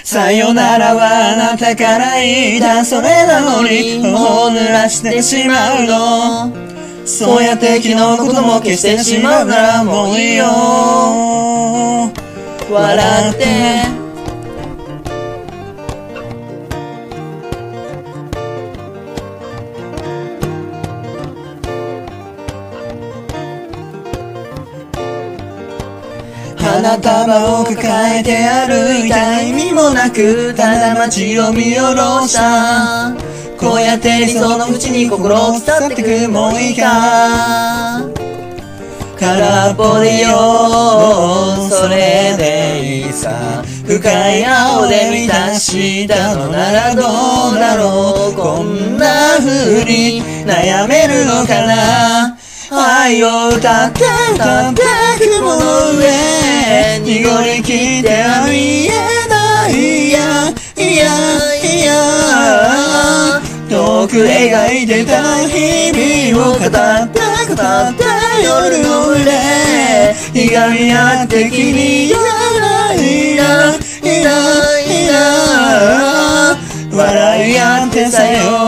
さよならはあなたから言いたそれなのに頬を濡らしてしまうのそうやって昨日のことも消してしまうならもういいよ笑って花束を抱えて歩いた意味もなくただ街を見下ろしたこうやって理想の淵に心を伝ってくもういいか空っぽでいいよそれでいいさ深い青で満たしたのならどうだろうこんな風に悩めるのかな愛を歌って歌って雲の上濁りきっては見えないやいやいや遠く描いてた日々を語って語って夜の上ひがみ合って君いらないないないな笑い合ってさよ